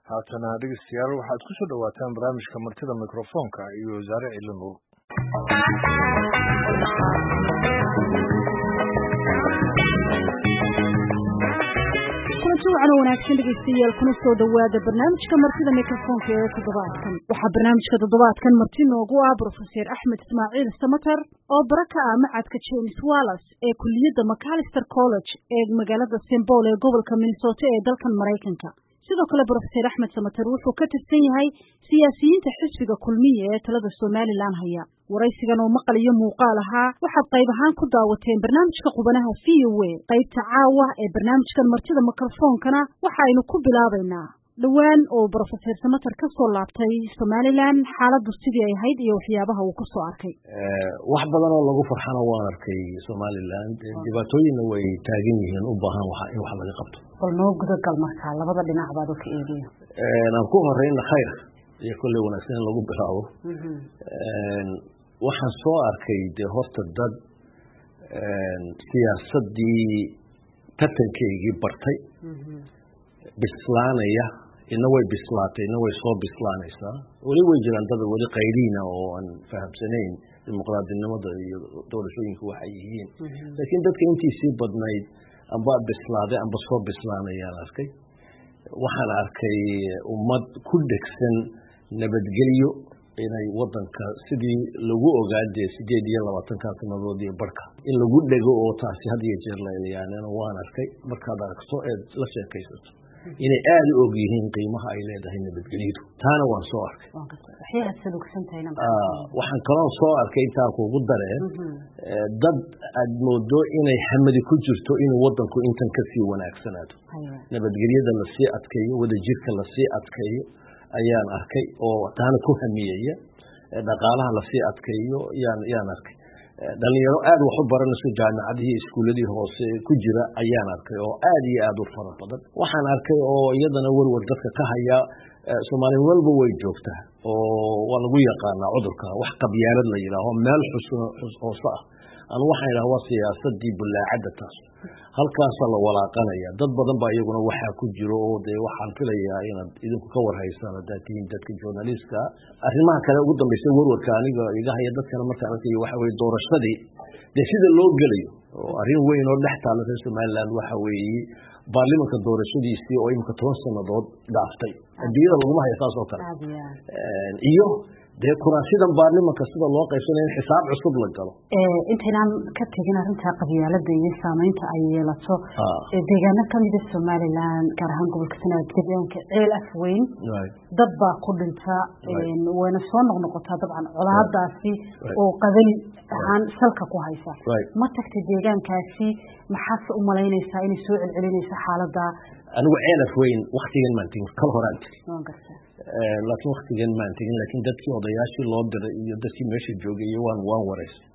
haatana dhegeystayaal waxaad ku soo dhawaataan barnaamijka martida mikrofoonka iyo wasaare Ciidla Nuur. kulanti wanaagsan dhegeystayaal kuna soo dhawaada barnaamijka martida mikrofoonka ee toddobaadkan. waxaa barnaamijka toddobaadkan marti noogu ah Professor Axmed Ismaaciil Samatar oo baraka ah macadka James Wallace ee kulliyadda Macalester College ee magaalada St. Paul ee gobolka Minnesota ee dalkan Mareykanka. sidoo kale Professor Axmed Samatar wuxuu ka tirsan yahay siyaasiyiinta xisbiga kulmiye ee talada Somaliland haya. waraysigan oo maqal iyo muuqaal ahaa waxaad qayb ahaan ku daawateen barnaamijka qubanaha VOA. qaybta caawa ee barnaamijkan martida mikrofoonkana waxaynu ku bilaabaynaa dhawaan oo Professor Samatar ka soo laabtay Somaliland xaaladdu sidii ay ahayd iyo waxyaabaha uu ku soo arkay. wax badan oo lagu farxana waan arkay Somaliland dhibaatooyinna way taagan yihiin u baahan in wax laga qabto. bal noo gudagal markaa labada dhinac baad u ka eegayo. aan ku horeyna khayr iyo kulli wanaagsan lagu bilaabo. waxaan soo arkay dee horta dad siyaasadii tartankeygii bartay bislaanaya ina way bislaatay ina way soo bislaanaysaa weli way jiraan dad weli qayliina oo aan fahamsanayn dimuqraadinimada iyo doorashooyinka waxay yihiin laakiin dadka intiisii badnayd amba bislaaday amba soo bislaanayaan arkay. waxaan arkay ummad ku dhegsan nabadgelyo inay wadanka sidii lagu ogaadee 28 sanadood iyo barka in lagu dhego oo taasi had iyo jeer la ilaaliyo waan arkay. markaad aragto ee la sheekaysato inay aad u og yihiin qiimaha ay leedahay nabadgelyadu taana waan soo arkay. waxaan kaloo soo arkay intaan kugu dareen dad aad moodo inay xamadi ku jirto inuu wadanku intan kasii wanaagsanaado nabadgelyada lasii adkeeyo wadajirka lasii adkeeyo ayaan arkay oo taana ku hamiyaya dhaqaalaha lasii adkeeyo yaan arkay. dhalinyaro aad wax u baranayso jaamacadihii iskuuladii hoose ku jira ayaan arkay oo aad iyo aad u fara badan. waxaan arkay oo iyadana warwar dadka ka haya Soomaali walba way joogtaa oo waa lagu yaqaanaa cudurka wax qabyaalad la yiraahdo meel hoose ah aan waxaan idhaahdaa waa siyaasadii bulaacada taas halkaas la walaaqanaya dad badan baa iyaguna waxa ku jiro oo de waxaan filayaa inaad idinku ka warhaysaan dadkiin dadka journalistka arrimaha kale ugu dambeysay warwarka aniga iga haya dadkana markaan arkay waxa way doorashadii de sida loo galayo oo arrin weyn oo dhex taala Somaliland waxa weeye baarlamaanka doorashadiisii oo imka 10 sanadood dhaaftay adduunyada lagu hayo taas oo kale iyo de kuraasidan baarlamaanka sida loo qaybsanayo xisaab cusub la galo intaan ka tagin arinta qabyaalada iyo saameynta ay yeelato deegaano kamid ah Somaliland gaar ahaan gobolka Sanaag deegaanka ceel afweyn dad baa ku dhinta wayna soo noqnoqotaa dabcan colaadaasi oo qadali aan salka ku haysa ma tagtay deegaankaasi maxaad u malaynaysaa inay soo celcelinaysa xaaladda anigu ceel afweyn waqtigan maantiin kal horaan laakiin waqtigan maantiin laakiin dadkii odayaashii loo diray iyo dadkii meesha joogay waan wareysay.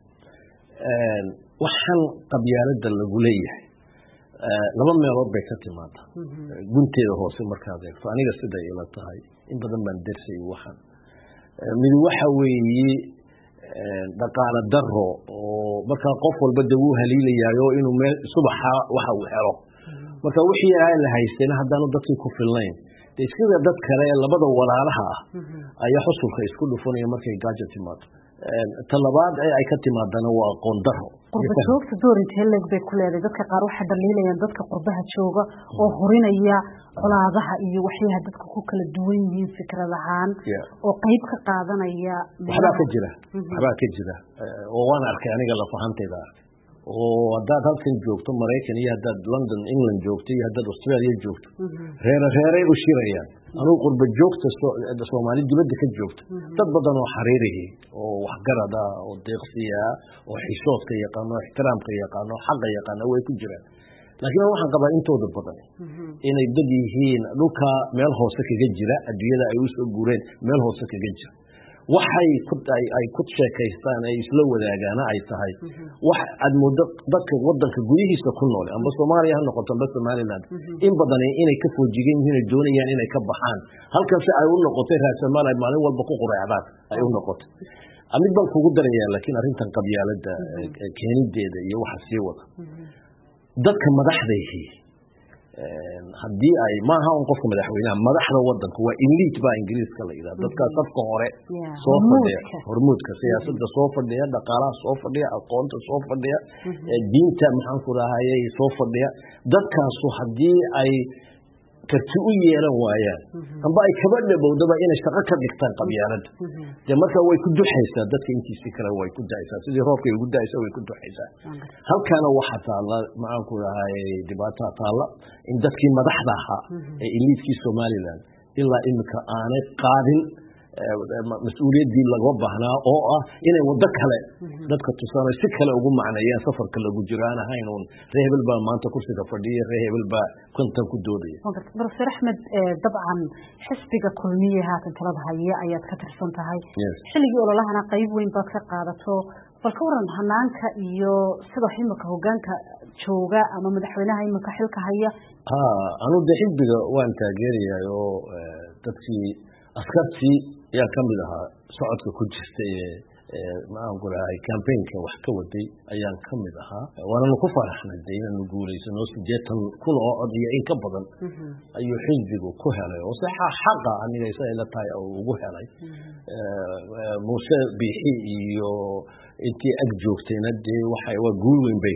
waxaan qabyaalada lagu leeyahay laba meelood bay ka timaada gunteeda hoose markaad eegto aniga sida ila tahay in badan baan darsay waxaan mid waxa weeye dhaqaale daro oo marka qof walba dib u haliilayo inuu meel subaxa waxa uu helo marka wixii ay la haysteen hadaan dadkii ku filnayn iskaga dad kale labada walaalaha ayaa xusulka isku dhufanaya markay gaajo timaado. talabaad ay ka timaadana waa aqoon daro qurbajoogta doorinta leeg bay ku leedahay dadka qaar waxa dhaliilayaan dadka qurbaha jooga oo horinaya colaadaha iyo waxyaha dadka ku kala duwan yihiin fikradahaan oo qayb ka qaadanaya waxba ka jira oo waan arkay aniga la fahantayda oo hadaad halkan joogto Mareykan iyo hadaad London England joogto iyo hadaad Australia joogto reeray u shirayaan anuu qurba joogta Soomaali dibadda ka joogto dad badan oo xariiriyay oo wax garada oo deeqsiya oo xishoodka yaqaan oo ixtiraamka yaqaan oo xaq yaqaan way ku jiraan laakiin waxaan qabaa intooda badan inay dad yihiin dhulka meel hoose kaga jira adduunyada ay u soo guureen meel hoose kaga jira waxay ku sheekaystaan ay isla wadaagaan ay tahay wax aad muddo dadka wadanka gudihiisa ku nool amba Soomaaliya ha noqoto amba Somaliland in badan inay ka foojigeen inay doonayaan inay ka baxaan halkaas ay u noqotay raasamaal ay maalin walba ku quraacdaan ay u noqotay amid bal kugu daraya laakiin arrintan qabyaalada keenadeeda iyo waxa sii wada dadka madaxda haddii ay maaha un qofka madaxweynaha madaxda wadanka waa elite baa ingiriiska la yidhaha dadkaas safka hore soo fadhiya hormuudka siyaasadda soo fadhiya dhaqaalaha soo fadhiya aqoonta soo fadhiya diinta maxaan ku rahayay soo fadhiya dadkaasu haddii ay karti u yeelan waayaan amba ay kaba dhabowdaba inay shaqo ka dhigtaan qabyaaladda dee markaa way ku duxaysaa dadka intiisii kale way ku da'aysaa sidii roobkay ugu da'aysa way ku duxaysaa halkaana waxaa taalla maxaan ku rahayay dhibaataa taalla in dadkii madaxda ahaa ee eliitkii somaliland ilaa imika aanay qaadin mas-uuliyaddii laga baahnaa oo ah inay waddo kale dadka tusaano si kale ugu macneeyaan safarka lagu jiro aan ahayn uun ree hebel baa maanta kursiga fadhiya ree hebel baa kontan ku doodaya professor axmed dabcan xisbiga kulmiye haatan talada haya ayaad ka tirsan tahay xilligii ololahana qayb weyn baad ka qaadato bal ka waran hanaanka iyo sida imika hogaanka jooga ama madaxweynaha imika xilka haya anu de xisbiga waan taageerayaa oo dadkii askartii yaa ka mid ahaa socodka ku jirta maxaan ku rahay campaignka wax ka waday ayaan ka mid ahaa waananu ku faraxnay de inaanu guulaysano 80,000 oo cod iyo in ka badan ayuu xisbigu ku helay oo saxa xaqa aniga isay la tahay oo ugu helay muuse bixi iyo intii ag joogtayna dee waa guul weyn bay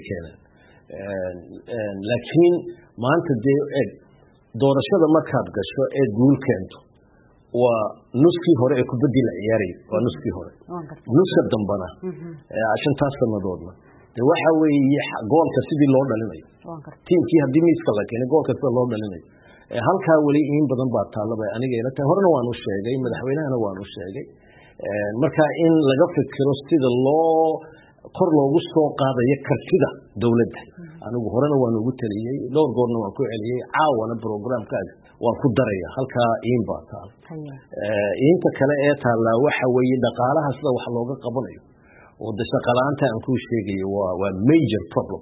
keeneen laakiin maanta dee doorashada markaad gasho ee guul keento waa nuskii hore ee kubadii la ciyaaray waa nuskii hore nuska dambana shantaas sanadoodna dee waxa weeye goolka sidii loo dhalinayo tiimkii haddii miiska la keenay goolka sida loo dhalinayo halkaa weli in badan baa taallaba aniga ila tahay horena waan u sheegay madaxweynahana waan u sheegay marka in laga fikiro sida loo kor loogu soo qaadayo kartida dowladda anigu horena waan ugu taliyey dhowr goorna waan ku celiyey caawana programkaaga waan ku daraya halkaa iin baa taal iinta kale ee taallaa waxa weeye dhaqaalaha sida wax looga qabanayo oo de shaqala-aanta aan kuu sheegayo waa major problem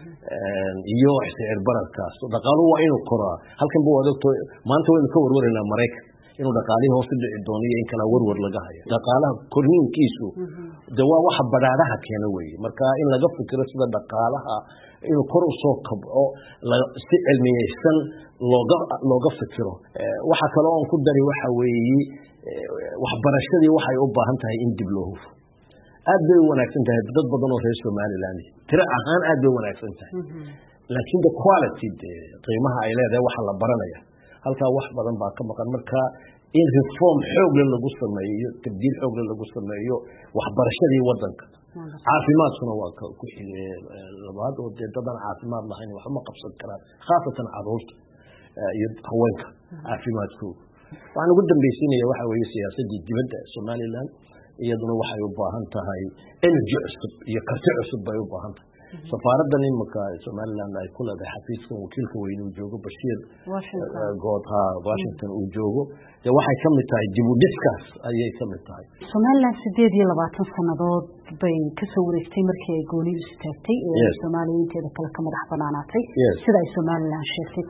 iyo sicir bararkaas dhaqaaluhu waa inuu koraa halkan bu adogto maanta waynu ka warwaraynaa maraykan inuu dhaqaalihii hoos u dhici doono iyo in kala warwar laga hayo dhaqaalaha korniinkiisu de waa waxa badhaadhaha keena weeye marka in laga fikiro sida dhaqaalaha inuu kor u soo kabco si cilmiyeysan looga fikiro waxa kale oon ku dari waxa weeye waxbarashadii waxay u baahan tahay in dib loo hufo aad bay u wanaagsan tahay dad badan oo reer somaliland tiro ahaan aad bay u wanaagsan tahay laakiin the quality qiimaha ay leedahay waxa la baranaya halkaa wax badan baa ka maqan marka in reform xoogle lagu sameeyo tabdiil xoogle lagu sameeyo waxbarashadii wadanka caafimaadkuna waa ku xigay labaad oo dee dadan caafimaad lahayn wax ma qabsan karaan khaasatan caruurta iyo haweenka caafimaadkooda waxaan ugu dambaysiinaya waxa weeye siyaasadii dibadda somaliland iyaduna waxay u baahan tahay energy cusub iyo karti cusub bay u baahan tahay safaaraddan imika somaliland ay ku leedahay xafiiskan wakiilka weyne uu joogo bashiir good washington uu joogo dee waxay ka mid tahay dib u dhiskaas ayay ka mid tahay somaliland 28 sannadood bay kasoo wareegtay markii ay goonidu istaagtay ee soomaaliya inteeda kale ka madax banaanaatay sida ay somaliland sheegtay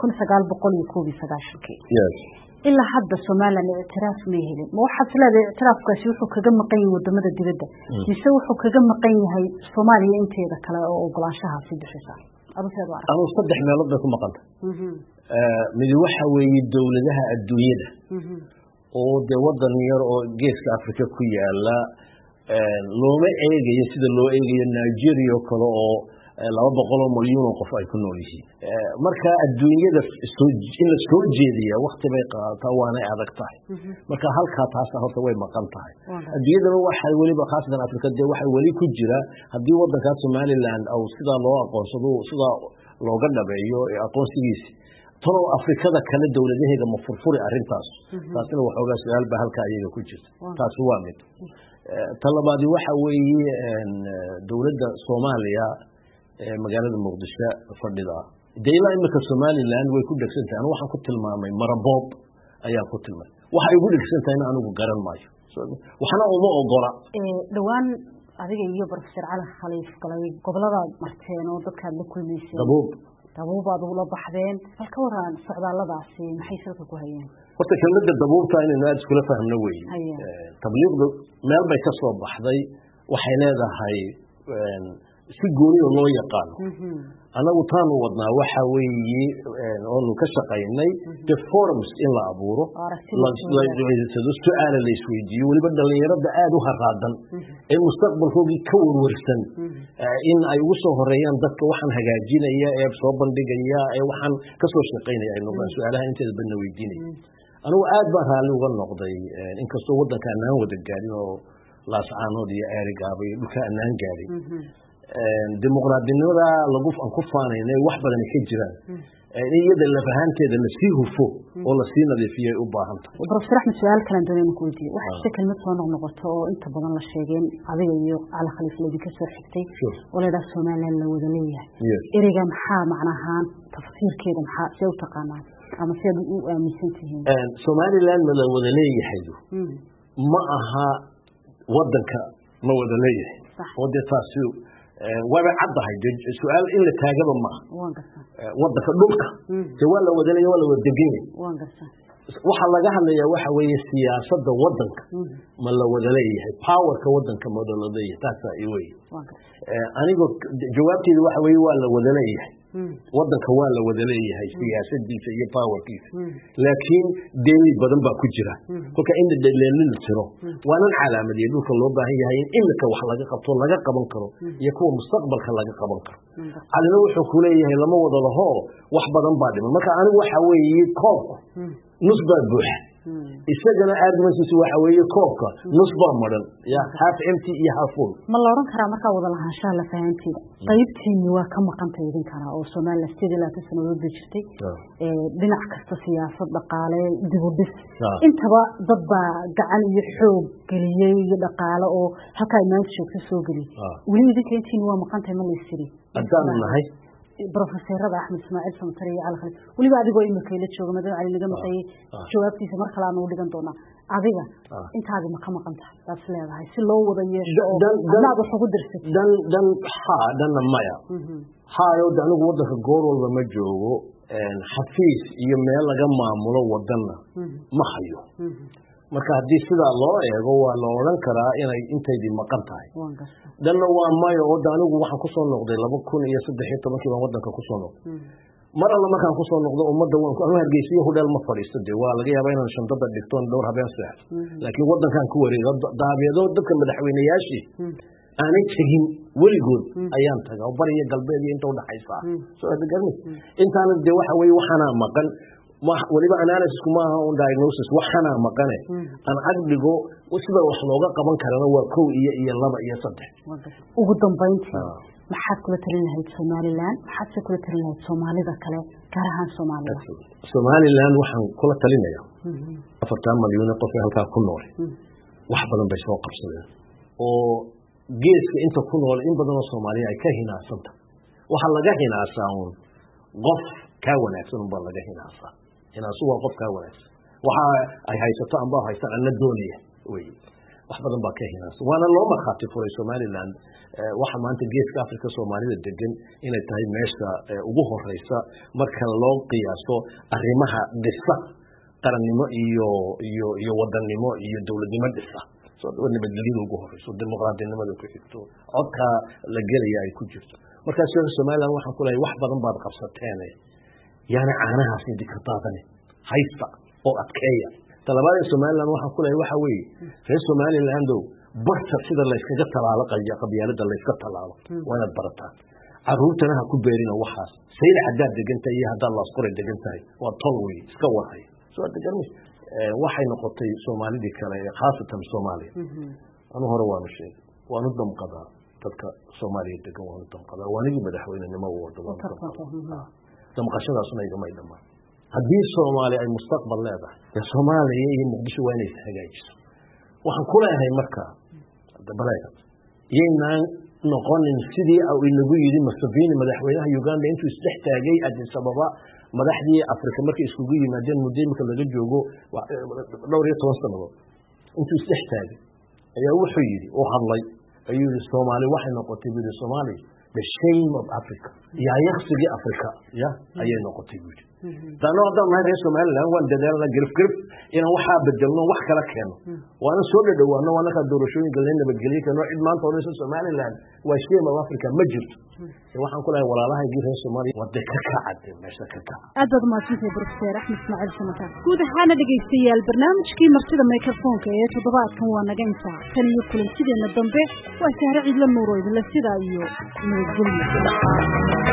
1991 ilaa hadda somaliland ictiraaf ma helin ma waxaad leedahay ictiraafkaasi wuxuu kaga maqan yahay wadamada dibadda mise wuxuu kaga maqan yahay soomaaliya inteeda kale oo ogolaanshahaasi bixisa anu saddex meelood bay ku maqanta mid waxa weeye dowladaha adduunyada oo dee wadan yar oo geeska africa ku yaala looma eegayo sida loo eegayo nigeria oo kale oo 200 milyan oo qof ay ku nool yihiin marka adduunyada in la soo jeediya waqti bay qaadataa waana adag tahay marka halka taas horta way maqan tahay adduunyada waxay waliba khaasatan afrika de waxay wali ku jira hadii wadanka Somaliland aw sida loo aqoonsado sida looga dhabeeyo aqoonsigiisa tolo afrikada kale dawladaheeda ma furfuri arintaas taasina waxoogaa su'aal ba halka ayaga ku jirta taas waa mid talabaadi waxa weeye dawladda Soomaaliya magaalada Muqdisho fadhida deeyla imika Somaliland way ku dhagsantahay waxaan ku tilmaamay maraboob ayaa ku tilmaamay waxa igu dhagsantahay in aanu garan maayo waxana uma ogola dhawaan adiga iyo professor Ali Khaliif galay gobolada marteen oo dadka la kulmeysay dabuubaad ugu baxdeen halka waran socdaalladaasi maxay salka ku hayeen horta kelmadda dabuubta inaynu aad iskula fahmno weeye tabliiqdu meel bay ka soo baxday waxay leedahay si gooni loo yaqaan anagu taanu wadnaa waxa weeye oo ka shaqaynay the forums in la abuuro su'aalo la isweydiiyo waliba dhalinyarada aad u haraadan ee mustaqbalkoodii ka warwarsan in ay ugu soo horeeyaan dadka waxaan hagaajinaya ee soo bandhigaya ee waxaan ka soo shaqaynaya ay noqdaan su'aalaha inteeda badna weydiinaya anigu aad baan raalli uga noqday inkastoo waddanka anaan wada gaarin oo laascaanood iyo aarigaaba iyo dhulka anaan gaarin dimuqraadinimada aan ku faanayna wax badan ka jiraan iyada lafahanteeda la sii hufo oo la sii nadiifiyo u baahan tahay Professor Ahmed su'aal kale doonayna ku weydiiyo waxa si kelmad soo noqnoqoto oo inta badan la sheegeen adiga iyo Cali Khaliif Leedi ka soo xigtay oo leedahay Soomaaliland la wada leeyahay ereyga maxaa macnahaan tafsiirkeeda maxaa si u taqaanaa ama si u aaminsan tihiin Soomaaliland la wada leeyahay ma aha wadanka ma wada leeyahay wadataasi waba caddahay su'aal in la taagaba ma wadanka dhulka waa la wada leeyahay waa la wada degan waxa laga hadlayaa waxa weeye siyaasadda wadanka ma la wada leeyahay powerka wadanka ma wada leeyahay taas ay weey anigu jawaabteedu waxa weeye waa la wada leeyahay wadanka waa la wada leeyahay siyaasadiisa iyo powerkiisa laakiin deeli badan baa ku jira kolka in daleelin tiro waanan calaamadiyo dhulka loo baahan yahay in imika wax laga qabto laga qaban karo iyo kuwa mustaqbalka laga qaban karo calina wuxuu ku leeyahay lama wada laho wax badan baa dhiman marka anigu waxa weeye koob nus baa buuxa isagana argumentiisu waxa weeye koobka nus baa maran ya half empty iyo half full ma la oran karaa marka wada lahaanshaha la fahantiida qaybtiini waa ka maqantay idin kara oo Soomaaliland sidii la ka sanadood jirtay dhinac kasta siyaasad dhaqaale dib u dhis intaba dad baa gacan iyo xoog galiyay iyo dhaqaale oo halka ay maanta joogto soo galiyay wali idinka intiin waa maqantay ma la isiri adaan nahay Professor Ahmed Ismail Samatar iyo Cali Khaliif waliba adigoo imika la joogo madam Cali naga maqay jawaabtiisa mar kale aan u dhigan doona adiga intaadi ma ka maqanta taas leedahay si loo wada yeesho dad wax ugu dirsay dan maya haayo anigu wadanka goor walba ma joogo xafiis iyo meel laga maamulo wadanna ma hayo marka hadii sida loo eego waa la oran karaa inay inteedii maqan tahay danna waa mayo oo anigu waxaan ku soo noqday 2013 baan wadanka ku soo noqday mar alla markaan ku soo noqdo ummadda waan ku hargeysiyo hudheel ma fadhiistay waa laga yaabaa inaan shandada dhigtoon dhowr habeen seex laakiin wadankan ku wareego daabeedo dadka madaxweynayaashii aanay tagin weligood ayaan tagaa bariya galbeed iyo inta u dhaxaysa soo deegaanay intaan de waxa weeye waxana maqan waliba analysis kuma aha on diagnosis waxana maqane aan agdigo sida wax looga qaban karana waa 1 iyo 2 iyo 3 ugu dambeyntii maxaad kula talin lahayd Soomaaliland maxaad kula talin lahayd Soomaalida kale gaar ahaan Soomaaliland waxaan kula talinayaa 4 milyan qof halka ku nool wax badan bay soo qabsadeen oo geeska inta ku nool in badan oo Soomaaliya ay ka hinaasanta waxa laga hinaasaa qof ka wanaagsan baa laga hinaasaa hinaasu waa qof ka wanaagsan waxa ay haysato amba haysan la doonaya way wax badan baa ka hinaasa waana loo marxaati furay Soomaaliland waxa maanta geeska Afrika Soomaalida degan inay tahay meesha ugu horeysa marka loo qiyaaso arrimaha dhisa qarannimo iyo wadannimo iyo dawladnimo dhisa soo nabadgelyada ugu horeyso dimuqraadinimada ku xigto codka la gelaya ay ku jirto marka Soomaaliland waxaan ku leeyahay wax badan baad qabsateen yaana caanahaas dikataadane haysta oo adkeeya talabaad Soomaaliland waxaan ku leeyahay waxa weeye reer Soomaaliland barta sida la iskaga talaalo qabyaalada la iska talaalo waana barataan caruurtana ha ku beerina waxaas sayla hadaad degantay iyo hadaad la isqoray degantahay waa tolway iska waray soo deganay waxay noqotay Soomaalidii kale khaasatan Soomaaliya anu hore waan sheegay waan u damqadaa dadka Soomaaliya degan waan u damqadaa waanigi madaxweynenimo u wada damqashadaasna igama dhamaan haddii Soomaali ay mustaqbal leedahay Soomaaliya iyo Muqdisho waa inay hagaajiso waxaan ku leeyahay marka dabaleed yeenan noqonin sidii ay inagu yiri Museveni madaxweynaha Uganda intuu isdhex taagay Addis Ababa madaxdii Afrika markay iskugu yimaadeen muddo laga joogo dhowr iyo 10 sano intuu isdhex taagay ayaa wuxuu yiri oo hadlay ayuu yiri Soomaali waxay noqotay bidi Soomaali the shame of Africa ya yaqsiga Afrika ya ayay noqotay taano hadda ma reer Soomaaliland waan dadaalna grif inaan waxa bedelno wax kala keeno waana soo dhawaano waana ka doorashooyin galay nabadgelyo kana cid maanta oo reer Soomaaliland waa shey ma Afrika ma jirto waxaan ku leeyahay walaalaha reer Soomaaliya wada ka kacay meesha ka kacay aad maasintay Professor Axmed Ismaaciil Samatar guud ahaan dhageystayaal barnaamijkii martida microphone-ka ee toddobaadkan waa naga intaa tan iyo kulantideena dambe waa Sahra Ciidla Nuuro idin la sidaa iyo nabadgelyo